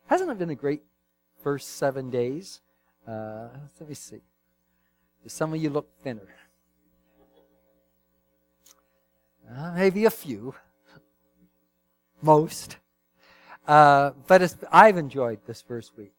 Hasn't it been a great first 7 days? Let me see. Some of you look thinner. Maybe a few. Most. But I've enjoyed this first week.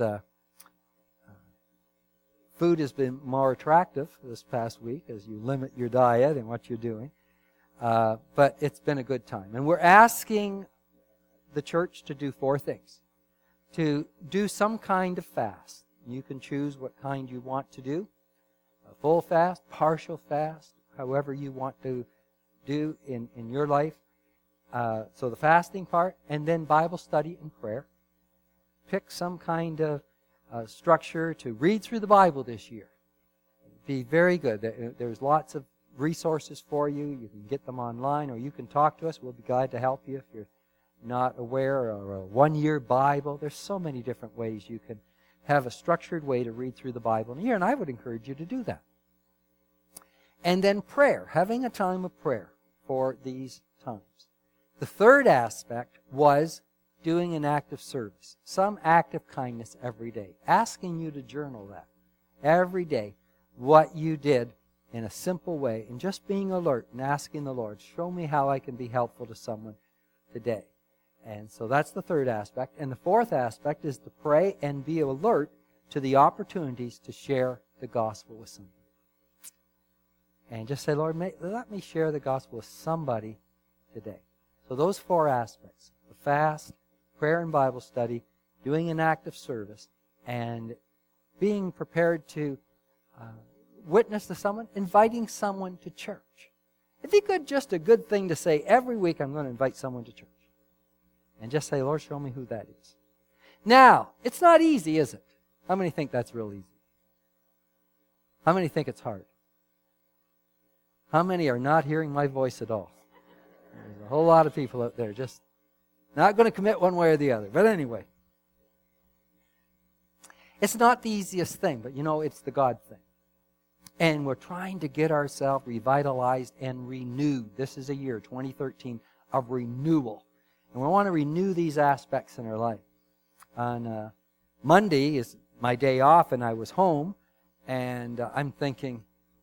Food has been more attractive this past week as you limit your diet and what you're doing. But it's been a good time. And we're asking the church to do 4 things. To do some kind of fast. You can choose what kind you want to do. A full fast, partial fast, however you want to do in your life. So the fasting part, and then Bible study and prayer. Pick some kind of structure to read through the Bible this year. Be very good. There's lots of resources for you. You can get them online, or you can talk to us. We'll be glad to help you if you're not aware, or a one-year Bible. There's so many different ways you can have a structured way to read through the Bible in a year, and I would encourage you to do that. And then prayer, having a time of prayer for these times. The third aspect was doing an act of service, some act of kindness every day, asking you to journal that every day, what you did in a simple way, and just being alert and asking the Lord, show me how I can be helpful to someone today. And so that's the third aspect. And the fourth aspect is to pray and be alert to the opportunities to share the gospel with someone. And just say, Lord, let me share the gospel with somebody today. So those 4 aspects, the fast, prayer and Bible study, doing an act of service, and being prepared to witness to someone, inviting someone to church. It'd be just a good thing to say every week, I'm going to invite someone to church. And just say, Lord, show me who that is. Now, it's not easy, is it? How many think that's real easy? How many think it's hard? How many are not hearing my voice at all? There's a whole lot of people out there just not going to commit one way or the other. But anyway, it's not the easiest thing, but it's the God thing. And we're trying to get ourselves revitalized and renewed. This is a year, 2013, of renewal. And we want to renew these aspects in our life. On Monday is my day off, and I was home, and I'm thinking,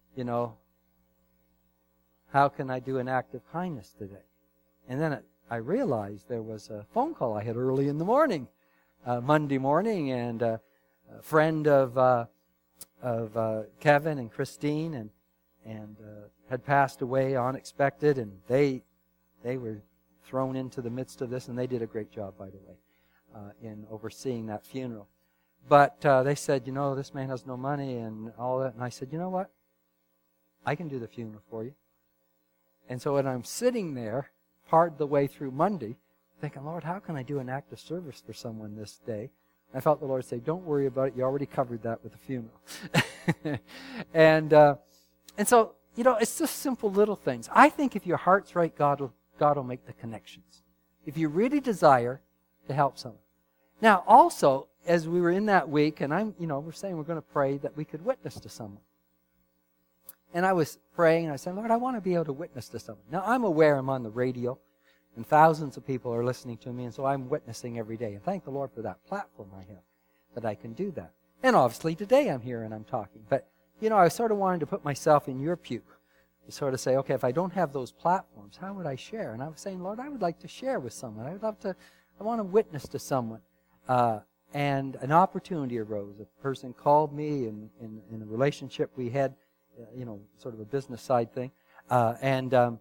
how can I do an act of kindness today? And then I realized there was a phone call I had early in the morning, Monday morning, and a friend of Kevin and Christine, and had passed away unexpected, and they were thrown into the midst of this, and they did a great job, by the way, in overseeing that funeral. But they said, this man has no money and all that. And I said, you know what? I can do the funeral for you. And so when I'm sitting there, part of the way through Monday, thinking, Lord, how can I do an act of service for someone this day? I felt the Lord say, don't worry about it. You already covered that with the funeral. and so, it's just simple little things. I think if your heart's right, God will make the connections. If you really desire to help someone. Now, also, as we were in that week, and we're saying we're going to pray that we could witness to someone. And I was praying, and I said, Lord, I want to be able to witness to someone. Now, I'm aware I'm on the radio, and thousands of people are listening to me, and so I'm witnessing every day. And thank the Lord for that platform I have, that I can do that. And obviously, today I'm here and I'm talking. But, I sort of wanted to put myself in your pew. To sort of say, okay, if I don't have those platforms, how would I share? And I was saying, Lord, I would like to share with someone. I want to witness to someone. And an opportunity arose. A person called me in a relationship we had, sort of a business side thing. And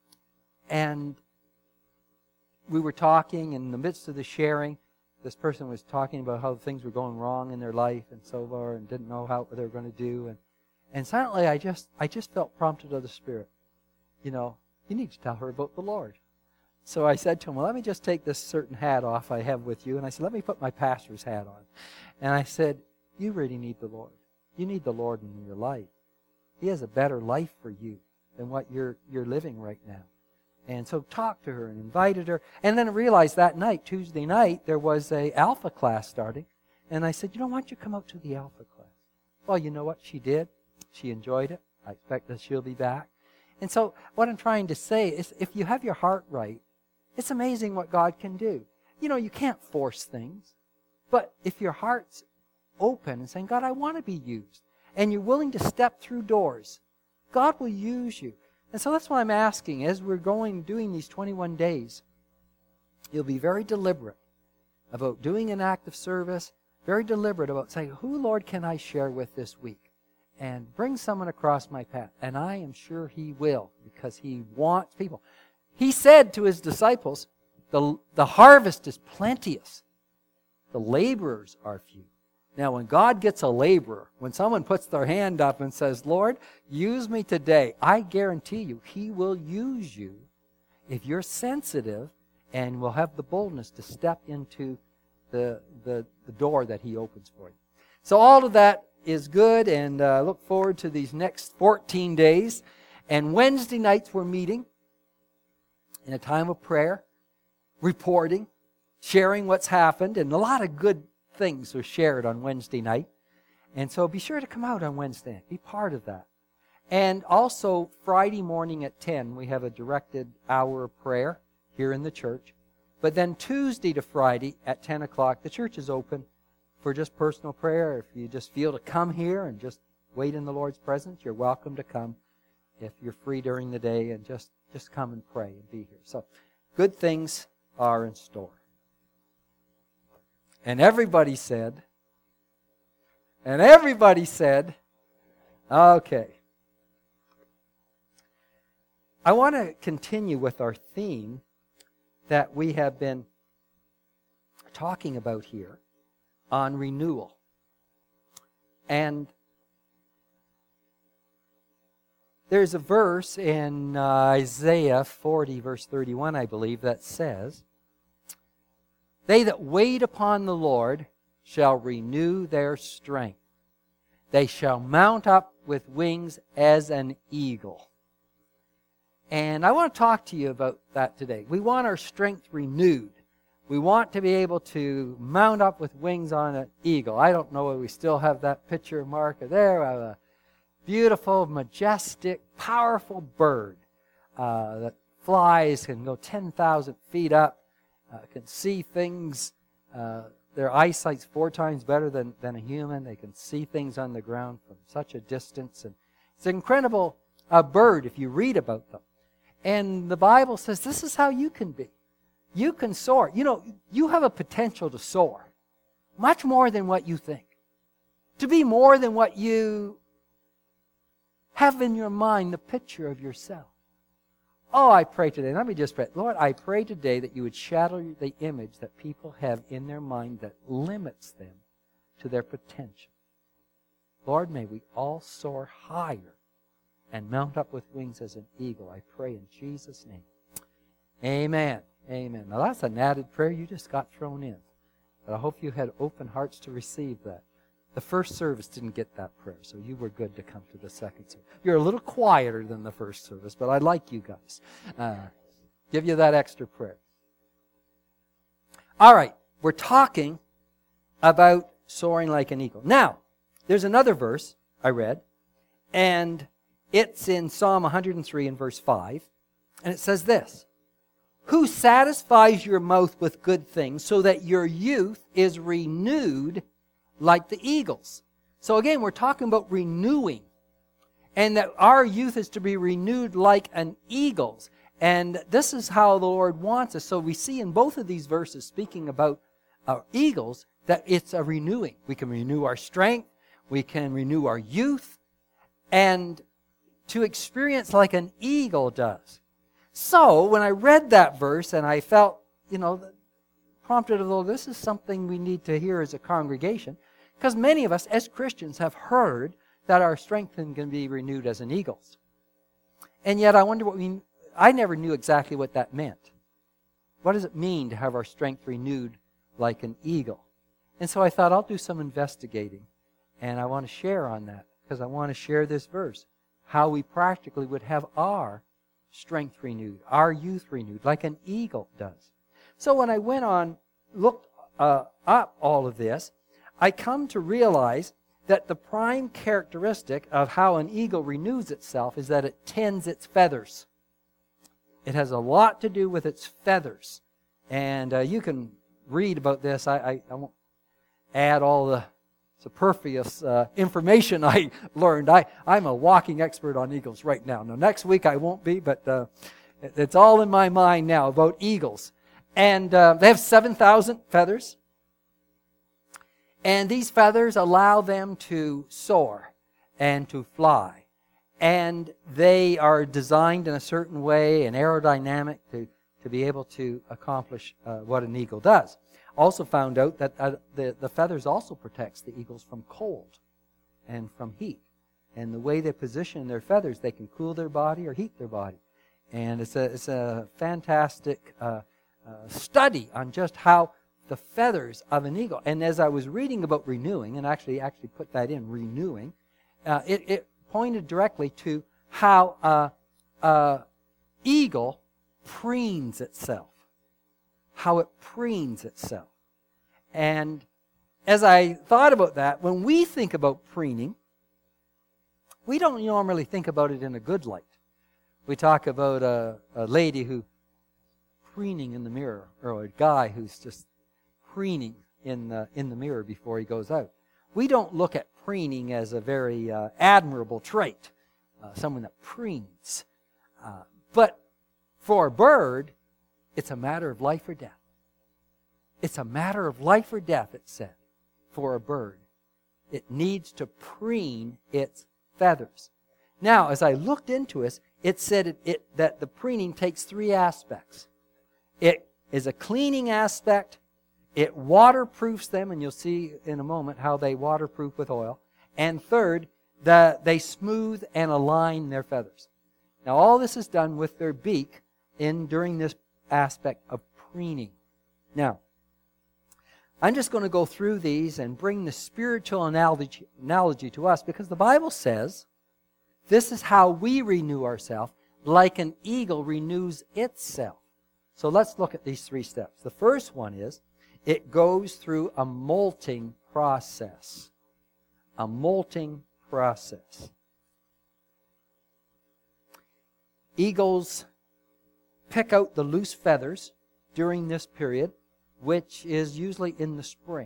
we were talking, in the midst of the sharing, this person was talking about how things were going wrong in their life and so forth, and didn't know what they were going to do. And suddenly I just felt prompted of the Spirit. You need to tell her about the Lord. So I said to him, well, let me just take this certain hat off I have with you. And I said, let me put my pastor's hat on. And I said, you really need the Lord. You need the Lord in your life. He has a better life for you than what you're living right now. And so talked to her and invited her. And then I realized that night, Tuesday night, there was a Alpha class starting. And I said, why don't you come out to the Alpha class? Well, you know what? She did. She enjoyed it. I expect that she'll be back. And so what I'm trying to say is, if you have your heart right, it's amazing what God can do. You can't force things. But if your heart's open and saying, God, I want to be used, and you're willing to step through doors, God will use you. And so that's what I'm asking. As we're doing these 21 days, you'll be very deliberate about doing an act of service, very deliberate about saying, who, Lord, can I share with this week? And bring someone across my path. And I am sure He will, because He wants people. He said to His disciples, the harvest is plenteous. The laborers are few. Now, when God gets a laborer, when someone puts their hand up and says, Lord, use me today, I guarantee you, He will use you if you're sensitive and will have the boldness to step into the door that He opens for you. So all of that is good, and look forward to these next 14 days. And Wednesday nights we're meeting in a time of prayer, reporting, sharing what's happened, and a lot of good things are shared on Wednesday night. And so be sure to come out on Wednesday night. Be part of that. And also Friday morning at 10, we have a directed hour of prayer here in the church. But then Tuesday to Friday at 10 o'clock, the church is open for just personal prayer. If you just feel to come here and just wait in the Lord's presence, you're welcome to come. If you're free during the day, and just come and pray and be here. So good things are in store. And everybody said, okay. I want to continue with our theme that we have been talking about here on renewal. And there's a verse in Isaiah 40, verse 31, I believe, that says, they that wait upon the Lord shall renew their strength. They shall mount up with wings as an eagle. And I want to talk to you about that today. We want our strength renewed. We want to be able to mount up with wings on an eagle. I don't know if we still have that picture marker there of a beautiful, majestic, powerful bird that flies, can go 10,000 feet up, can see things. Their eyesight's 4 times better than a human. They can see things on the ground from such a distance. And it's an incredible bird if you read about them. And the Bible says this is how you can be. You can soar. You know, you have a potential to soar. Much more than what you think. To be more than what you have in your mind, the picture of yourself. Oh, I pray today. Let me just pray. Lord, I pray today that you would shatter the image that people have in their mind that limits them to their potential. Lord, may we all soar higher and mount up with wings as an eagle. I pray in Jesus' name. Amen. Amen. Now that's an added prayer you just got thrown in. But I hope you had open hearts to receive that. The first service didn't get that prayer, so you were good to come to the second service. You're a little quieter than the first service, but I like you guys. Give you that extra prayer. All right, we're talking about soaring like an eagle. Now, there's another verse I read, and it's in Psalm 103 and verse 5, and it says this, who satisfies your mouth with good things so that your youth is renewed like the eagles. So again, we're talking about renewing. And that our youth is to be renewed like an eagle's. And this is how the Lord wants us. So we see in both of these verses, speaking about our eagles, that it's a renewing. We can renew our strength. We can renew our youth. And to experience like an eagle does. So when I read that verse and I felt, prompted, although this is something we need to hear as a congregation, because many of us as Christians have heard that our strength can be renewed as an eagle's. And yet I wonder I never knew exactly what that meant. What does it mean to have our strength renewed like an eagle? And so I thought I'll do some investigating, and I want to share on that, because I want to share this verse, how we practically would have our strength renewed, our youth renewed, like an eagle does. So when I went on, looked up all of this, I come to realize that the prime characteristic of how an eagle renews itself is that it tends its feathers. It has a lot to do with its feathers. And you can read about this. I won't add all the superfluous information I learned. I'm a walking expert on eagles right now. Now, next week I won't be, but it's all in my mind now about eagles. And they have 7,000 feathers. And these feathers allow them to soar and to fly. And they are designed in a certain way and aerodynamic to be able to accomplish what an eagle does. Also found out that the feathers also protects the eagles from cold and from heat. And the way they position their feathers, they can cool their body or heat their body. And it's a fantastic study on just how the feathers of an eagle. And as I was reading about renewing, and actually put that in, renewing, it pointed directly to how eagle preens itself. How it preens itself. And as I thought about that, when we think about preening, we don't normally think about it in a good light. We talk about a lady who preening in the mirror, or a guy who's just preening in the mirror before he goes out. We don't look at preening as a very admirable trait, someone that preens. But for a bird, it's a matter of life or death. It's a matter of life or death, it said, for a bird. It needs to preen its feathers. Now, as I looked into it said that the preening takes three aspects. It is a cleaning aspect. It waterproofs them, and you'll see in a moment how they waterproof with oil. And third, that they smooth and align their feathers. Now, all this is done with their beak during this aspect of preening. Now, I'm just going to go through these and bring the spiritual analogy to us, because the Bible says this is how we renew ourselves, like an eagle renews itself. So let's look at these three steps. The first one is it goes through a molting process. A molting process. Eagles pick out the loose feathers during this period, which is usually in the spring.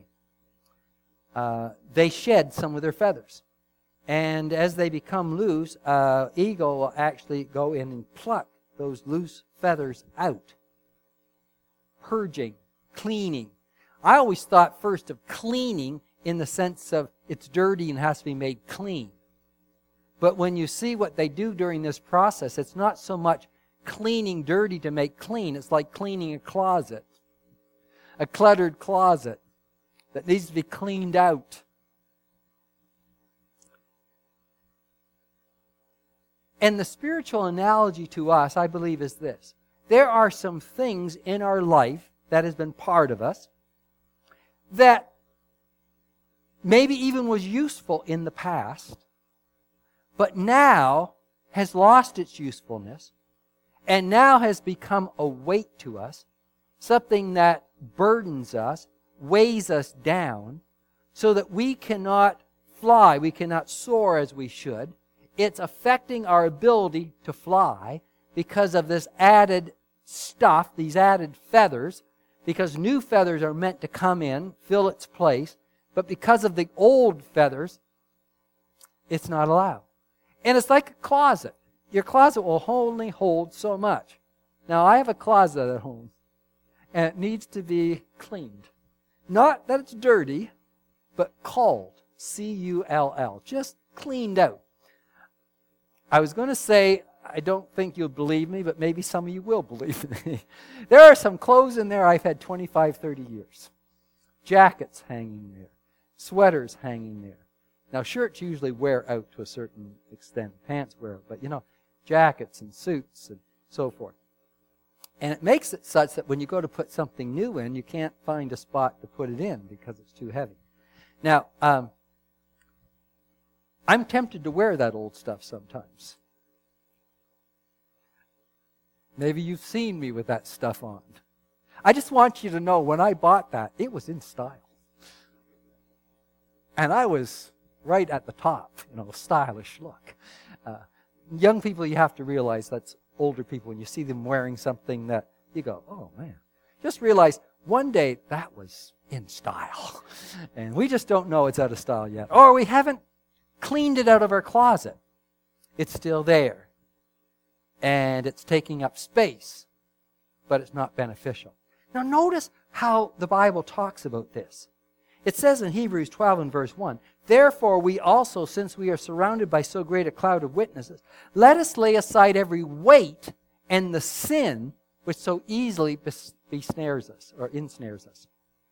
They shed some of their feathers. And as they become loose, eagle will actually go in and pluck those loose feathers out. Purging, cleaning. I always thought first of cleaning in the sense of it's dirty and has to be made clean. But when you see what they do during this process, it's not so much cleaning dirty to make clean. It's like cleaning a closet. A cluttered closet that needs to be cleaned out. And the spiritual analogy to us, I believe, is this. There are some things in our life that has been part of us that maybe even was useful in the past, but now has lost its usefulness and now has become a weight to us, something that burdens us, weighs us down, so that we cannot fly, we cannot soar as we should. It's affecting our ability to fly because of this added stuff, these added feathers, because new feathers are meant to come in, fill its place, but because of the old feathers, it's not allowed. And it's like a closet. Your closet will only hold so much. Now, I have a closet at home, and it needs to be cleaned. Not that it's dirty, but culled. C-U-L-L. Just cleaned out. I was going to say, I don't think you'll believe me, but maybe some of you will believe me. There are some clothes in there I've had 25, 30 years. Jackets hanging there. Sweaters hanging there. Now, shirts usually wear out to a certain extent. Pants wear out. But, jackets and suits and so forth. And it makes it such that when you go to put something new in, you can't find a spot to put it in because it's too heavy. Now, I'm tempted to wear that old stuff sometimes. Maybe you've seen me with that stuff on. I just want you to know, when I bought that, it was in style. And I was right at the top, stylish look. Young people, you have to realize that's older people. When you see them wearing something that you go, oh man. Just realize one day that was in style. And we just don't know it's out of style yet. Or we haven't cleaned it out of our closet. It's still there. And it's taking up space. But it's not beneficial. Now notice how the Bible talks about this. It says in Hebrews 12 and verse 1, "Therefore we also, since we are surrounded by so great a cloud of witnesses, let us lay aside every weight and the sin which so easily besnares us or ensnares us."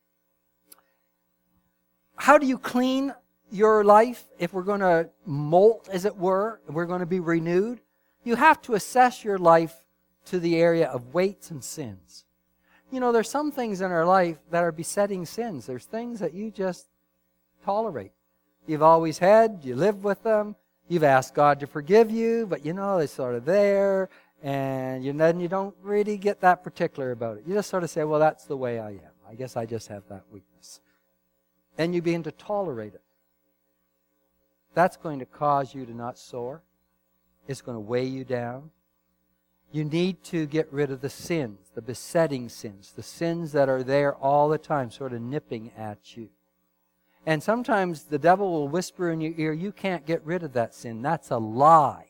How do you clean your life if we're going to molt, as it were, and we're going to be renewed? You have to assess your life to the area of weights and sins. You know, there's some things in our life that are besetting sins. There's things that you just tolerate. You've always had, you live with them, you've asked God to forgive you, but you know, they're sort of there, and then you don't really get that particular about it. You just sort of say, well, that's the way I am. I guess I just have that weakness. And you begin to tolerate it. That's going to cause you to not soar. It's going to weigh you down. You need to get rid of the sins, the besetting sins, the sins that are there all the time, sort of nipping at you. And sometimes the devil will whisper in your ear, you can't get rid of that sin. That's a lie.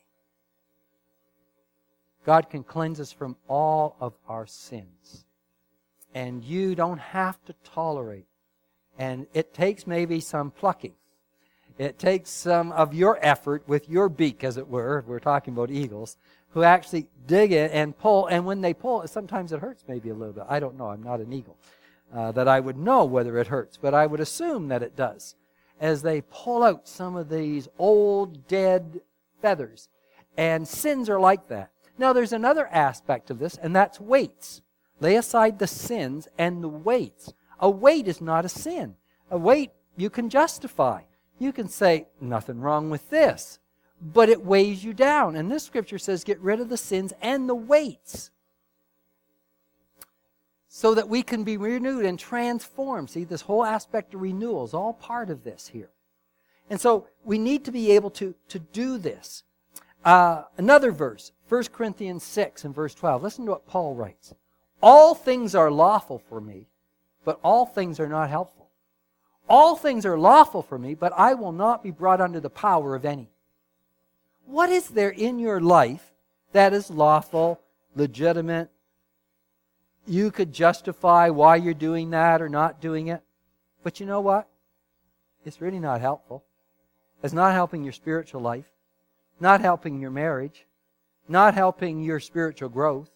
God can cleanse us from all of our sins. And you don't have to tolerate. And it takes maybe some plucking. It takes some of your effort with your beak, as it were, if we're talking about eagles, who actually dig in and pull. And when they pull, sometimes it hurts maybe a little bit. I don't know. I'm not an eagle. That I would know whether it hurts. But I would assume that it does. As they pull out some of these old, dead feathers. And sins are like that. Now, there's another aspect of this, and that's weights. Lay aside the sins and the weights. A weight is not a sin. A weight you can justify. You can say, nothing wrong with this. But it weighs you down. And this scripture says, get rid of the sins and the weights. So that we can be renewed and transformed. See, this whole aspect of renewal is all part of this here. And so we need to be able to do this. Another verse, 1 Corinthians 6 and verse 12. Listen to what Paul writes. All things are lawful for me, but all things are not helpful. All things are lawful for me, but I will not be brought under the power of any. What is there in your life that is lawful, legitimate? You could justify why you're doing that or not doing it. But you know what? It's really not helpful. It's not helping your spiritual life, not helping your marriage, not helping your spiritual growth.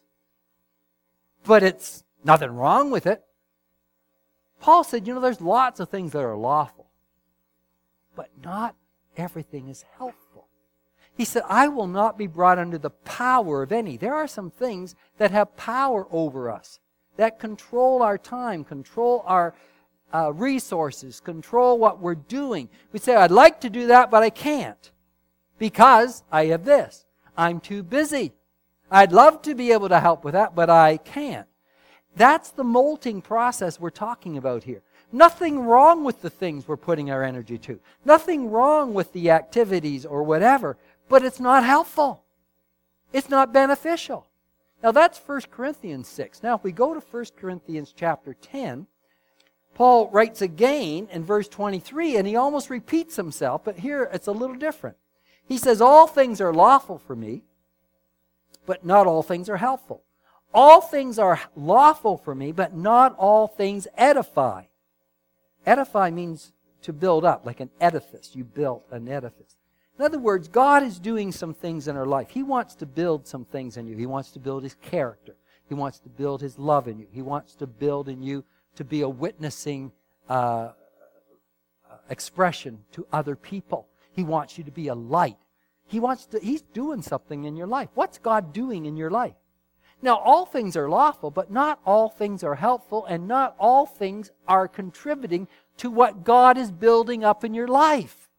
But it's nothing wrong with it. Paul said, you know, there's lots of things that are lawful, but not everything is helpful. He said, I will not be brought under the power of any. There are some things that have power over us, that control our time, control our resources, control what we're doing. We say, I'd like to do that, but I can't because I have this. I'm too busy. I'd love to be able to help with that, but I can't. That's the molting process we're talking about here. Nothing wrong with the things we're putting our energy to. Nothing wrong with the activities or whatever, but it's not helpful. It's not beneficial. Now that's 1 Corinthians 6. Now if we go to 1 Corinthians chapter 10, Paul writes again in verse 23, and he almost repeats himself, but here it's a little different. He says, all things are lawful for me, but not all things are helpful. All things are lawful for me, but not all things edify. Edify means to build up, like an edifice. You built an edifice. In other words, God is doing some things in our life. He wants to build some things in you. He wants to build His character. He wants to build His love in you. He wants to build in you to be a witnessing expression to other people. He wants you to be a light. He's doing something in your life. What's God doing in your life? Now, all things are lawful, but not all things are helpful, and not all things are contributing to what God is building up in your life.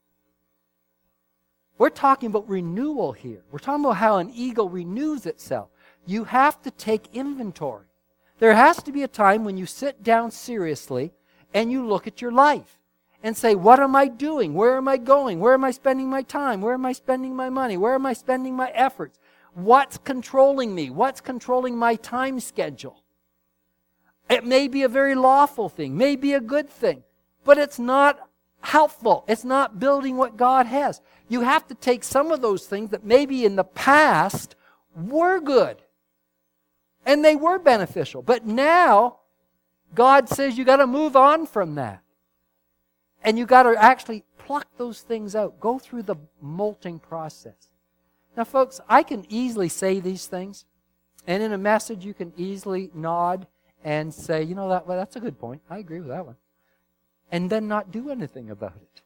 We're talking about renewal here. We're talking about how an eagle renews itself. You have to take inventory. There has to be a time when you sit down seriously and you look at your life and say, what am I doing? Where am I going? Where am I spending my time? Where am I spending my money? Where am I spending my efforts? What's controlling me? What's controlling my time schedule? It may be a very lawful thing, may be a good thing, but it's not helpful. It's not building what God has. You have to take some of those things that maybe in the past were good, and they were beneficial, but now God says you got to move on from that. And you got to actually pluck those things out. Go through the molting process. Now, folks, I can easily say these things, and in a message you can easily nod and say, you know, that's a good point. I agree with that one. And then not do anything about it.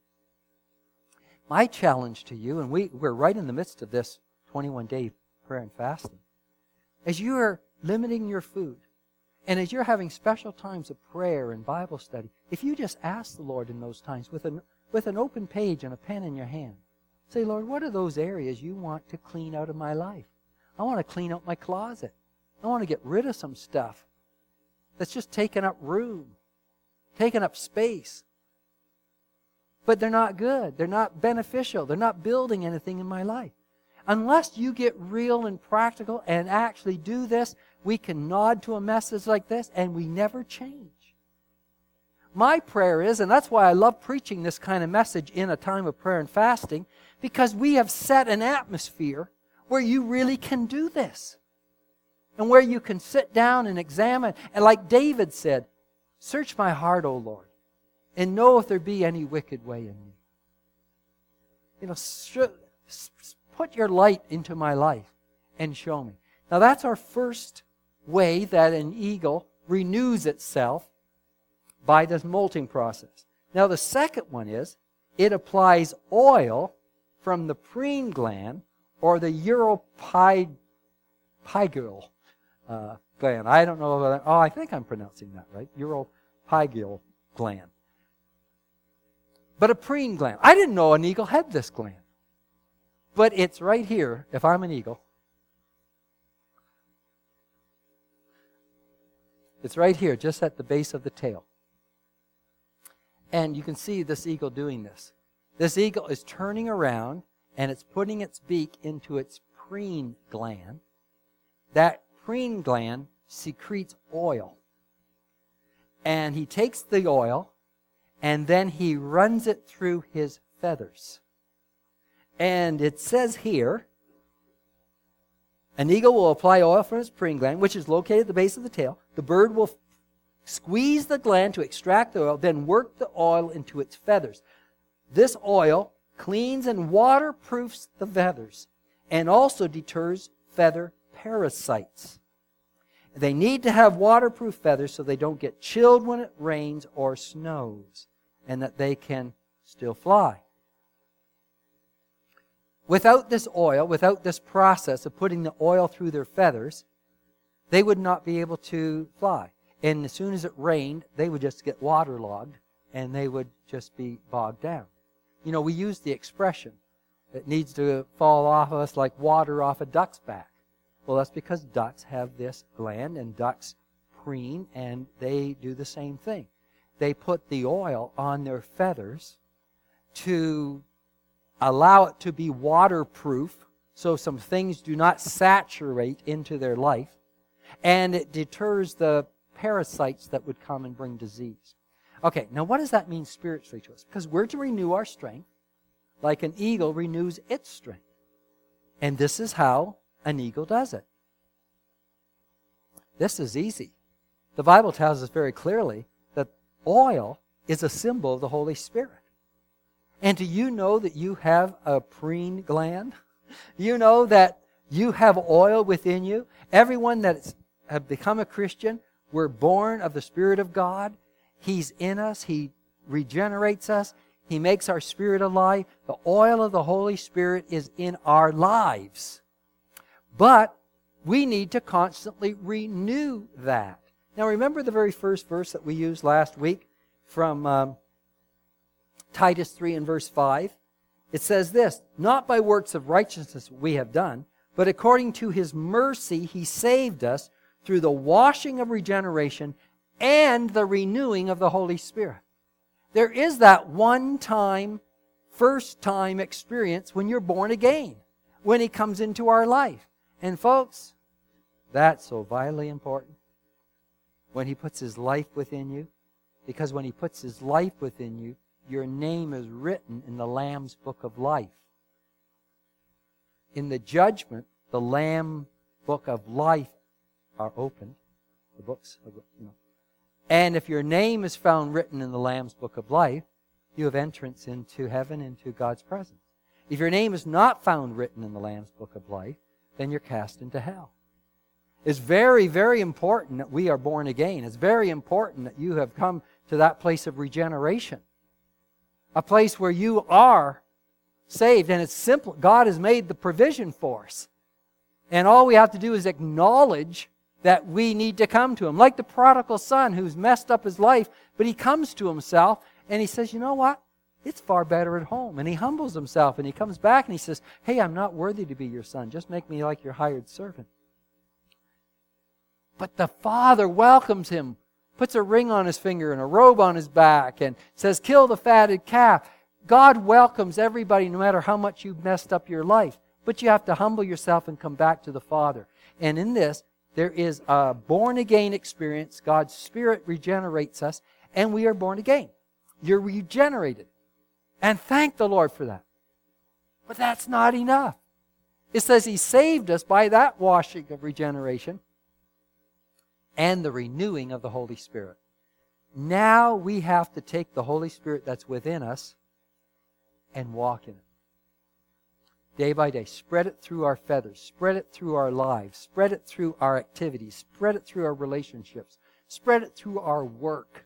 My challenge to you, and we're right in the midst of this 21-day prayer and fasting, as you are limiting your food, and as you're having special times of prayer and Bible study, if you just ask the Lord in those times with an open page and a pen in your hand, say, Lord, what are those areas you want to clean out of my life? I want to clean out my closet. I want to get rid of some stuff that's just taking up room, taking up space. But they're not good. They're not beneficial. They're not building anything in my life. Unless you get real and practical and actually do this, we can nod to a message like this and we never change. My prayer is, and that's why I love preaching this kind of message in a time of prayer and fasting, because we have set an atmosphere where you really can do this. And where you can sit down and examine. And like David said, search my heart, O Lord, and know if there be any wicked way in me. You know, put your light into my life and show me. Now that's our first way that an eagle renews itself, by this molting process. Now the second one is, it applies oil from the preen gland or the uropygeal gland. I don't know about that. Oh, I think I'm pronouncing that right. Uropygeal gland. But a preen gland. I didn't know an eagle had this gland. But it's right here, if I'm an eagle. It's right here, just at the base of the tail. And you can see this eagle doing this. This eagle is turning around and it's putting its beak into its preen gland. That preen gland secretes oil. And he takes the oil and then he runs it through his feathers. And it says here, an eagle will apply oil from its preen gland, which is located at the base of the tail. The bird will squeeze the gland to extract the oil, then work the oil into its feathers. This oil cleans and waterproofs the feathers and also deters feather parasites. They need to have waterproof feathers so they don't get chilled when it rains or snows, and that they can still fly. Without this oil, without this process of putting the oil through their feathers, they would not be able to fly. And as soon as it rained, they would just get waterlogged and they would just be bogged down. You know, we use the expression, it needs to fall off of us like water off a duck's back. Well, that's because ducks have this gland and ducks preen, and they do the same thing. They put the oil on their feathers to allow it to be waterproof so some things do not saturate into their life, and it deters the parasites that would come and bring disease. Okay, now what does that mean spiritually to us? Because we're to renew our strength like an eagle renews its strength. And this is how an eagle does it. This is easy. The Bible tells us very clearly that oil is a symbol of the Holy Spirit. And do you know that you have a preen gland? You know that you have oil within you? Everyone that has become a Christian, we're born of the Spirit of God. He's in us. He regenerates us. He makes our spirit alive. The oil of the Holy Spirit is in our lives. But we need to constantly renew that. Now remember the very first verse that we used last week from Titus 3 and verse 5? It says this, not by works of righteousness we have done, but according to His mercy He saved us through the washing of regeneration and the renewing of the Holy Spirit. There is that one-time, first-time experience when you're born again, when He comes into our life. And folks, that's so vitally important. when He puts His life within you? Because when He puts His life within you, your name is written in the Lamb's book of life. In the judgment, the Lamb book of life are opened. The books, And if your name is found written in the Lamb's book of life, you have entrance into heaven, into God's presence. If your name is not found written in the Lamb's book of life, then you're cast into hell. It's very, very important that we are born again. It's very important that you have come to that place of regeneration. A place where you are saved. And it's simple. God has made the provision for us. And all we have to do is acknowledge that we need to come to Him. Like the prodigal son who's messed up his life, but he comes to himself and he says, you know what? It's far better at home. And he humbles himself and he comes back and he says, hey, I'm not worthy to be your son. Just make me like your hired servant. But the Father welcomes him, puts a ring on his finger and a robe on his back and says, kill the fatted calf. God welcomes everybody no matter how much you've messed up your life. But you have to humble yourself and come back to the Father. And in this, there is a born-again experience. God's Spirit regenerates us, and we are born again. You're regenerated. And thank the Lord for that. But that's not enough. It says He saved us by that washing of regeneration and the renewing of the Holy Spirit. Now we have to take the Holy Spirit that's within us and walk in it. Day by day. Spread it through our feathers. Spread it through our lives. Spread it through our activities. Spread it through our relationships. Spread it through our work.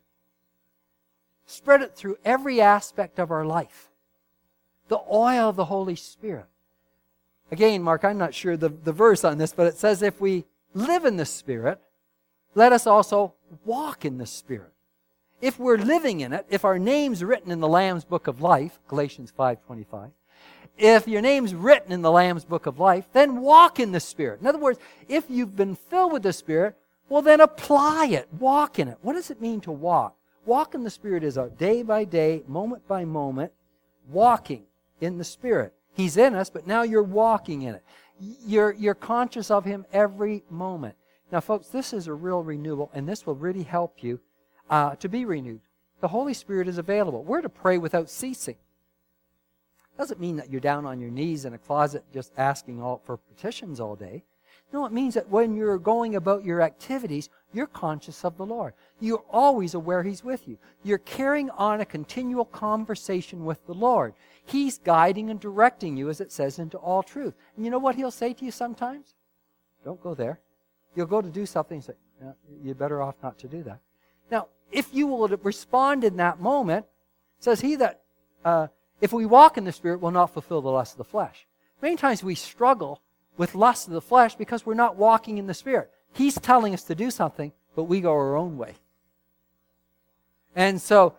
Spread it through every aspect of our life. The oil of the Holy Spirit. Again, Mark, I'm not sure the verse on this, but it says if we live in the Spirit, let us also walk in the Spirit. If we're living in it, if our name's written in the Lamb's book of life, Galatians 5:25, if your name's written in the Lamb's book of life, then walk in the Spirit. In other words, if you've been filled with the Spirit, well then apply it. Walk in it. What does it mean to walk? Walk in the Spirit is a day by day, moment by moment, walking in the Spirit. He's in us, but now you're walking in it. You're conscious of Him every moment. Now folks, this is a real renewal, and this will really help you to be renewed. The Holy Spirit is available. We're to pray without ceasing. Doesn't mean that you're down on your knees in a closet just asking for petitions all day. No, it means that when you're going about your activities, you're conscious of the Lord. You're always aware He's with you. You're carrying on a continual conversation with the Lord. He's guiding and directing you, as it says, into all truth. And you know what He'll say to you sometimes? Don't go there. You'll go to do something and say, you're better off not to do that. Now, if you will respond in that moment, it says He that... if we walk in the Spirit, we'll not fulfill the lust of the flesh. Many times we struggle with lust of the flesh because we're not walking in the Spirit. He's telling us to do something, but we go our own way. And so,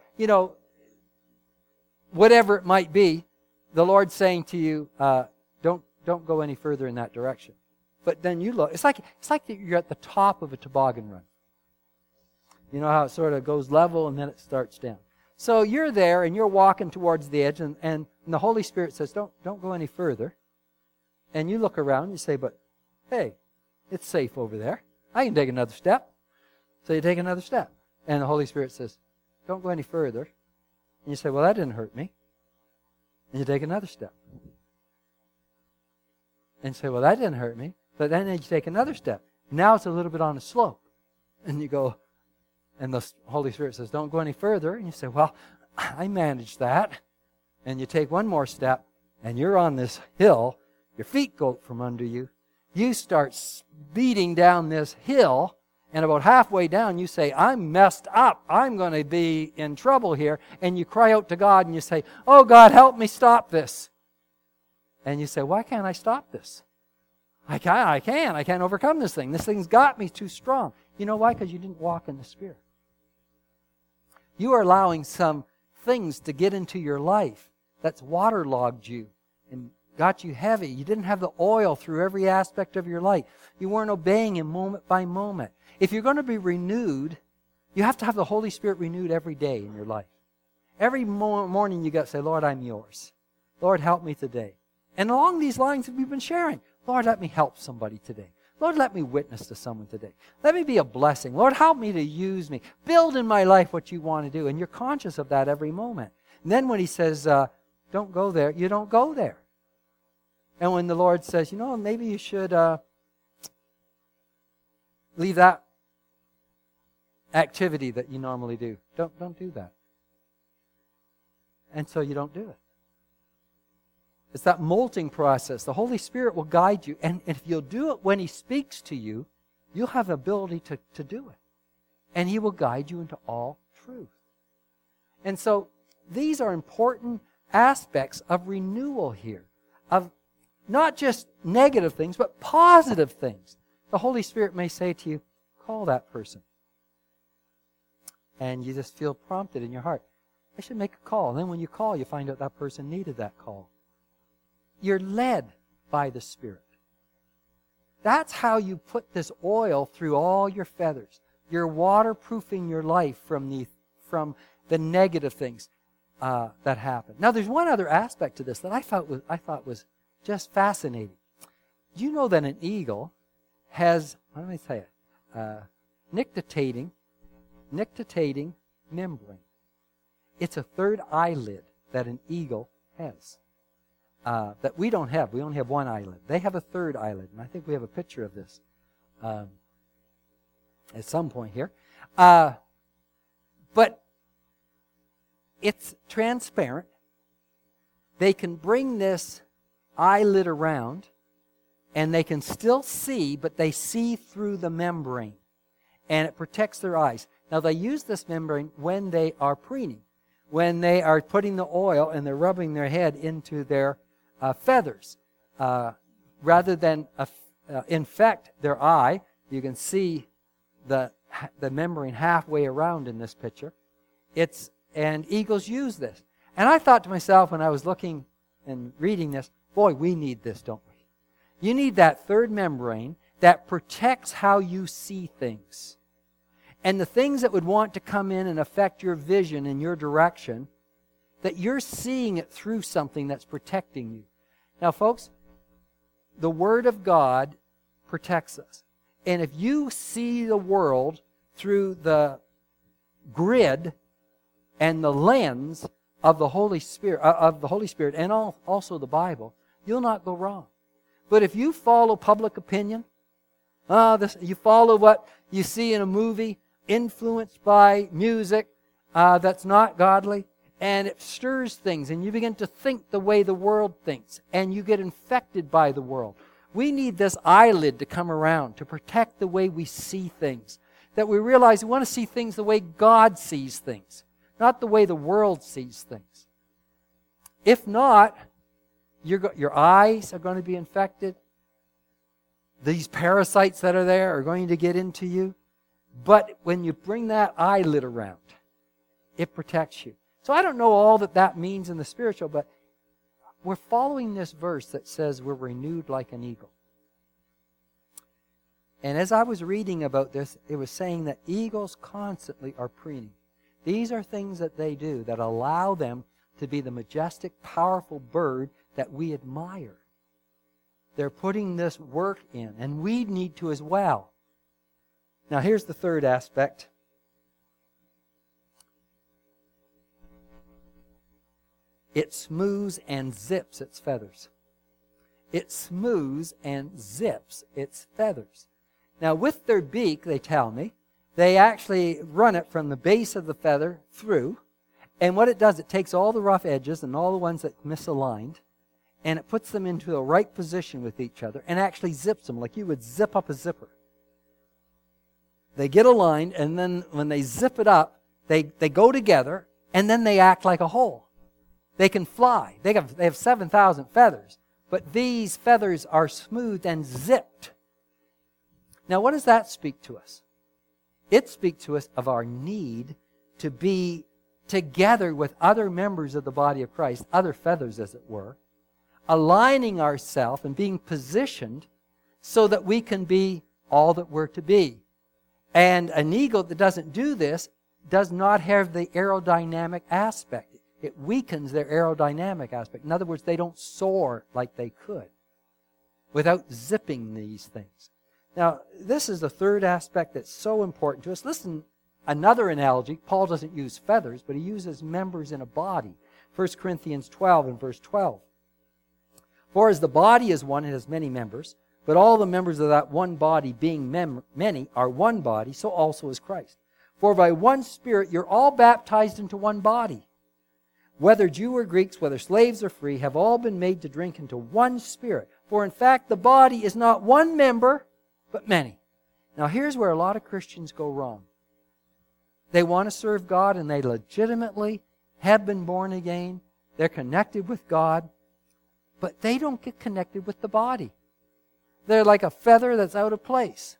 whatever it might be, the Lord's saying to you, don't go any further in that direction. But then you look, it's like you're at the top of a toboggan run. You know how it sort of goes level and then it starts down. So you're there and you're walking towards the edge and the Holy Spirit says, don't go any further. And you look around and you say, but hey, it's safe over there. I can take another step. So you take another step. And the Holy Spirit says, don't go any further. And you say, well, that didn't hurt me. And you take another step. And you say, well, that didn't hurt me. But then you take another step. Now it's a little bit on a slope. And you go, and the Holy Spirit says, don't go any further. And you say, well, I managed that. And you take one more step, and you're on this hill. Your feet go from under you. You start speeding down this hill, and about halfway down, you say, I'm messed up. I'm going to be in trouble here. And you cry out to God, and you say, oh, God, help me stop this. And you say, why can't I stop this? I can't overcome this thing. This thing's got me too strong. You know why? Because you didn't walk in the Spirit. You are allowing some things to get into your life that's waterlogged you and got you heavy. You didn't have the oil through every aspect of your life. You weren't obeying Him moment by moment. If you're going to be renewed, you have to have the Holy Spirit renewed every day in your life. Every morning you got to say, Lord, I'm yours. Lord, help me today. And along these lines that we've been sharing, Lord, let me help somebody today. Lord, let me witness to someone today. Let me be a blessing. Lord, help me to use me. Build in my life what you want to do. And you're conscious of that every moment. And then when he says, don't go there, you don't go there. And when the Lord says, maybe you should leave that activity that you normally do. Don't do that. And so you don't do it. It's that molting process. The Holy Spirit will guide you. And if you'll do it when he speaks to you, you'll have the ability to do it. And he will guide you into all truth. And so these are important aspects of renewal here. Of not just negative things, but positive things. The Holy Spirit may say to you, call that person. And you just feel prompted in your heart, I should make a call. And then when you call, you find out that person needed that call. You're led by the Spirit. That's how you put this oil through all your feathers. You're waterproofing your life from the negative things that happen. Now, there's one other aspect to this that I thought was just fascinating. You know that an eagle has, what do I say it? Nictitating membrane. It's a third eyelid that an eagle has. That we don't have. We only have one eyelid. They have a third eyelid, and I think we have a picture of this at some point here. But it's transparent. They can bring this eyelid around, and they can still see, but they see through the membrane, and it protects their eyes. Now, they use this membrane when they are preening, when they are putting the oil and they're rubbing their head into their feathers. Rather than infect their eye, you can see the membrane halfway around in this picture. And eagles use this. And I thought to myself when I was looking and reading this, boy, we need this, don't we? You need that third membrane that protects how you see things. And the things that would want to come in and affect your vision and your direction, that you're seeing it through something that's protecting you. Now, folks, the Word of God protects us. And if you see the world through the grid and the lens of the Holy Spirit, and also the Bible, you'll not go wrong. But if you follow public opinion, you follow what you see in a movie, influenced by music that's not godly, and it stirs things, and you begin to think the way the world thinks, and you get infected by the world. We need this eyelid to come around to protect the way we see things, that we realize we want to see things the way God sees things, not the way the world sees things. If not, your eyes are going to be infected. These parasites that are there are going to get into you. But when you bring that eyelid around, it protects you. So I don't know all that means in the spiritual, but we're following this verse that says we're renewed like an eagle. And as I was reading about this, it was saying that eagles constantly are preening. These are things that they do that allow them to be the majestic, powerful bird that we admire. They're putting this work in, and we need to as well. Now, here's the third aspect. It smooths and zips its feathers. It smooths and zips its feathers. Now, with their beak, they tell me, they actually run it from the base of the feather through. And what it does, it takes all the rough edges and all the ones that misaligned, and it puts them into a right position with each other and actually zips them like you would zip up a zipper. They get aligned, and then when they zip it up, they go together, and then they act like a whole. They can fly. They have 7,000 feathers, but these feathers are smoothed and zipped. Now, what does that speak to us? It speaks to us of our need to be together with other members of the body of Christ, other feathers as it were, aligning ourselves and being positioned so that we can be all that we're to be. And an eagle that doesn't do this does not have the aerodynamic aspect. It weakens their aerodynamic aspect. In other words, they don't soar like they could without zipping these things. Now, this is the third aspect that's so important to us. Listen, another analogy. Paul doesn't use feathers, but he uses members in a body. 1 Corinthians 12 and verse 12. For as the body is one, it has many members, but all the members of that one body, being many, are one body, so also is Christ. For by one Spirit you're all baptized into one body. Whether Jew or Greeks, whether slaves or free, have all been made to drink into one Spirit. For in fact, the body is not one member, but many. Now here's where a lot of Christians go wrong. They want to serve God, and they legitimately have been born again. They're connected with God, but they don't get connected with the body. They're like a feather that's out of place.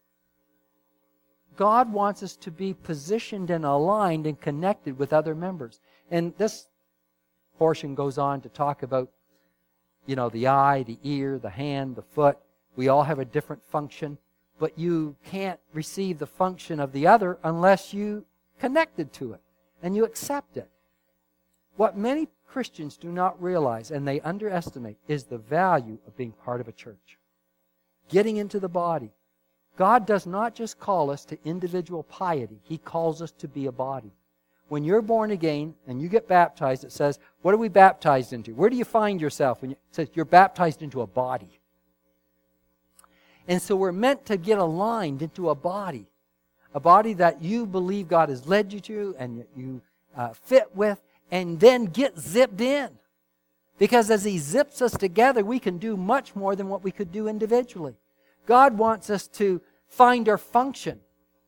God wants us to be positioned and aligned and connected with other members. And this portion goes on to talk about, the eye, the ear, the hand, the foot. We all have a different function, but you can't receive the function of the other unless you connected to it and you accept it. What many Christians do not realize, and they underestimate, is the value of being part of a church. Getting into the body. God does not just call us to individual piety. He calls us to be a body. When you're born again and you get baptized, it says, what are we baptized into? Where do you find yourself? It says you're baptized into a body. And so we're meant to get aligned into a body that you believe God has led you to and you fit with, and then get zipped in. Because as He zips us together, we can do much more than what we could do individually. God wants us to find our function.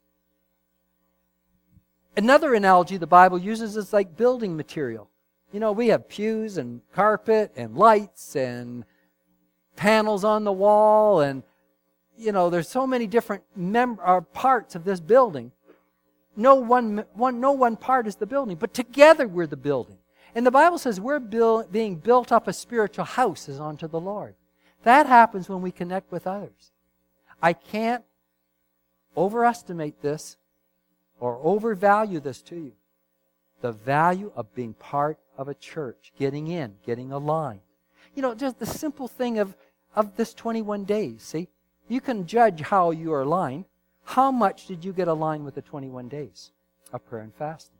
Another analogy the Bible uses is like building material. We have pews and carpet and lights and panels on the wall, and there's so many different parts of this building. No one part is the building, but together we're the building. And the Bible says we're being built up a spiritual house as unto the Lord. That happens when we connect with others. I can't overestimate this or overvalue this to you. The value of being part of a church, getting in, getting aligned. Just the simple thing of this 21 days, see? You can judge how you are aligned. How much did you get aligned with the 21 days of prayer and fasting?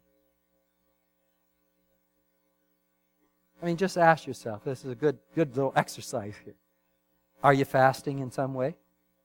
Just ask yourself. This is a good little exercise here. Are you fasting in some way?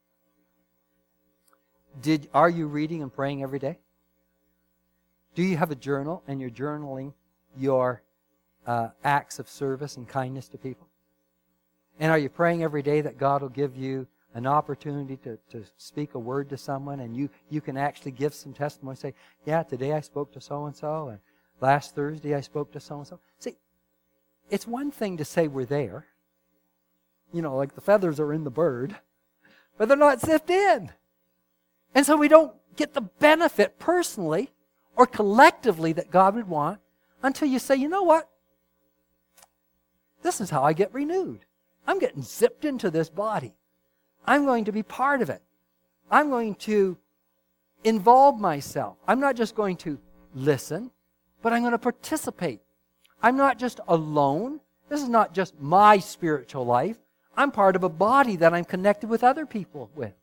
Are you reading and praying every day? Do you have a journal and you're journaling your acts of service and kindness to people? And are you praying every day that God will give you an opportunity to speak a word to someone, and you can actually give some testimony, say, yeah, today I spoke to so-and-so, and last Thursday I spoke to so-and-so. See, it's one thing to say we're there. Like the feathers are in the bird, but they're not zipped in. And so we don't get the benefit personally or collectively that God would want until you say, you know what? This is how I get renewed. I'm getting zipped into this body. I'm going to be part of it. I'm going to involve myself. I'm not just going to listen, but I'm going to participate. I'm not just alone. This is not just my spiritual life. I'm part of a body that I'm connected with other people with.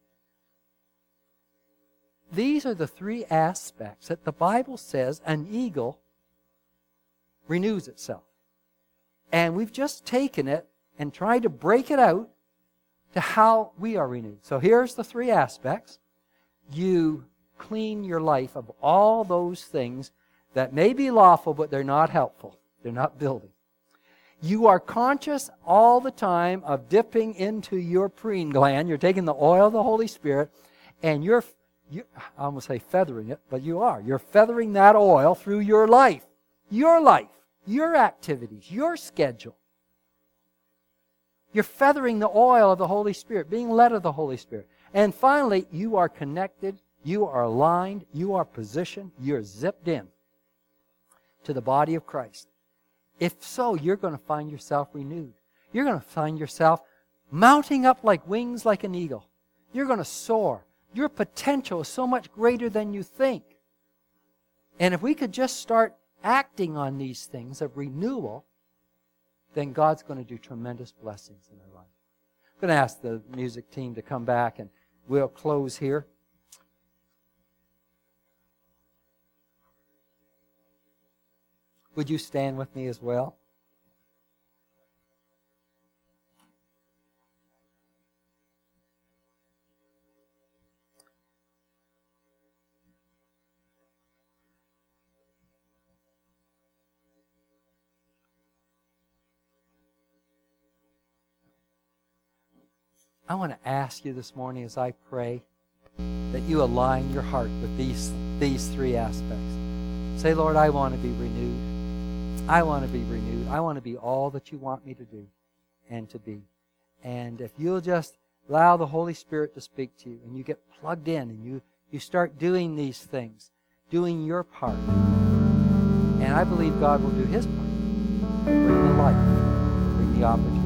These are the three aspects that the Bible says an eagle renews itself. And we've just taken it and tried to break it out to how we are renewed. So here's the three aspects. You clean your life of all those things that may be lawful, but they're not helpful. They're not building. You are conscious all the time of dipping into your preen gland. You're taking the oil of the Holy Spirit, and I almost say feathering it, but you are. You're feathering that oil through your life, your activities, your schedule. You're feathering the oil of the Holy Spirit, being led of the Holy Spirit. And finally, you are connected, you are aligned, you are positioned, you're zipped in to the body of Christ. If so, you're going to find yourself renewed. You're going to find yourself mounting up like wings like an eagle. You're going to soar. Your potential is so much greater than you think. And if we could just start acting on these things of renewal, then God's going to do tremendous blessings in our life. I'm going to ask the music team to come back, and we'll close here. Would you stand with me as well? I want to ask you this morning as I pray that you align your heart with these three aspects. Say, Lord, I want to be renewed. I want to be renewed. I want to be all that you want me to do and to be. And if you'll just allow the Holy Spirit to speak to you and you get plugged in and you start doing these things, doing your part, and I believe God will do His part. Bring the light, bring the opportunity.